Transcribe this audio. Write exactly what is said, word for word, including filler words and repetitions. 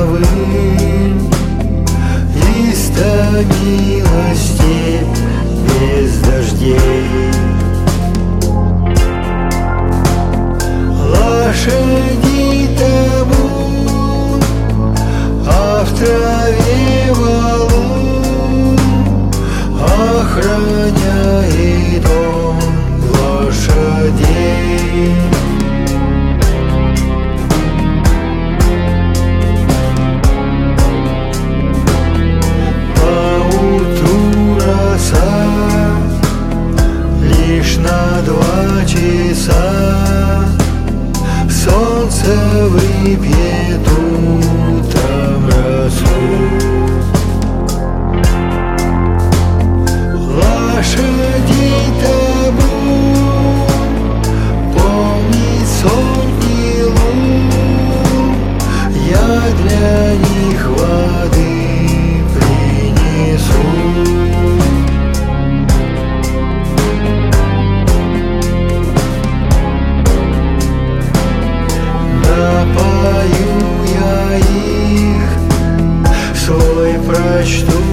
завыль, истомила степь без дождей. Лошади табун, а в траве валун охраняет он лошадей. Поутру роса лишь на два часа, солнце выпьет утром росу. Лошадей табун помнит сотни лун, я для них воды принесу. Напою я их, свой прочту